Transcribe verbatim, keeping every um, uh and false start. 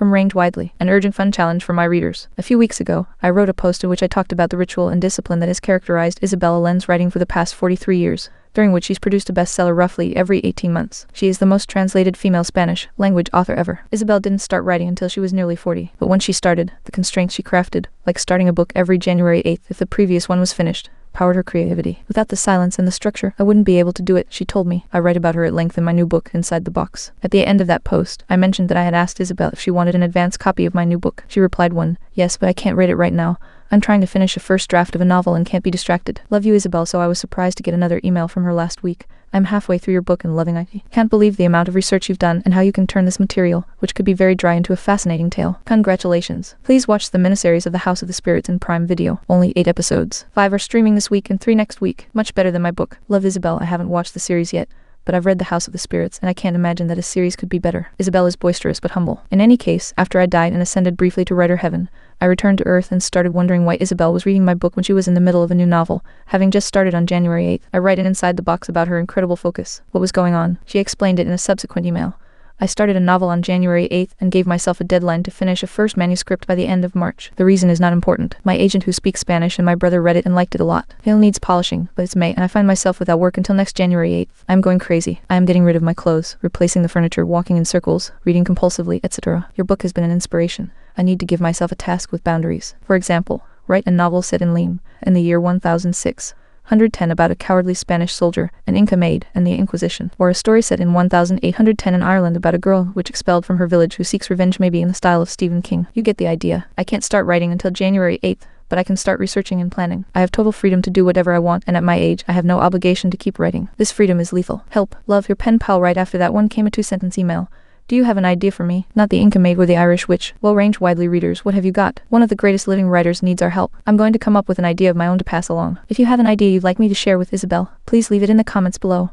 from Range Widely, an urgent fun challenge for my readers. A few weeks ago, I wrote a post in which I talked about the ritual and discipline that has characterized Isabel Allende's writing for the past forty-three years, during which she's produced a bestseller roughly every eighteen months. She is the most translated female Spanish language author ever. Isabel didn't start writing until she was nearly forty, but when she started, the constraints she crafted, like starting a book every January eighth if the previous one was finished, powered her creativity. Without the silence and the structure, I wouldn't be able to do it, she told me. I write about her at length in my new book, Inside the Box. At the end of that post, I mentioned that I had asked Isabel if she wanted an advance copy of my new book. She replied one, yes, but I can't read it right now. I'm trying to finish a first draft of a novel and can't be distracted. Love you, Isabel. So I was surprised to get another email from her last week. I'm halfway through your book and loving it. Can't believe the amount of research you've done and how you can turn this material, which could be very dry, into a fascinating tale. Congratulations. Please watch the miniseries of The House of the Spirits in Prime Video. Only eight episodes. Five are streaming this week and three next week. Much better than my book. Love, Isabel. I haven't watched the series yet, but I've read The House of the Spirits, and I can't imagine that a series could be better. Isabel is boisterous but humble. In any case, after I died and ascended briefly to writer heaven, I returned to Earth and started wondering why Isabel was reading my book when she was in the middle of a new novel, having just started on January eighth. I write it Inside the Box about her incredible focus. What was going on? She explained it in a subsequent email. I started a novel on January eighth and gave myself a deadline to finish a first manuscript by the end of March. The reason is not important. My agent, who speaks Spanish, and my brother read it and liked it a lot. It needs polishing, but it's May and I find myself without work until next January eighth. I'm going crazy. I am getting rid of my clothes, replacing the furniture, walking in circles, reading compulsively, et cetera. Your book has been an inspiration. I need to give myself a task with boundaries. For example, write a novel set in Lima, in the year one thousand six hundred ten about a cowardly Spanish soldier, an Inca maid, and the Inquisition. Or a story set in one thousand eight hundred ten in Ireland about a girl which expelled from her village who seeks revenge, maybe in the style of Stephen King. You get the idea. I can't start writing until January eighth, but I can start researching and planning. I have total freedom to do whatever I want, and at my age, I have no obligation to keep writing. This freedom is lethal. Help. Love, your pen pal. Right after that one came a two-sentence email. Do you have an idea for me? Not the Inca maid or the Irish witch. Well, Range Widely readers, what have you got? One of the greatest living writers needs our help. I'm going to come up with an idea of my own to pass along. If you have an idea you'd like me to share with Isabel, please leave it in the comments below.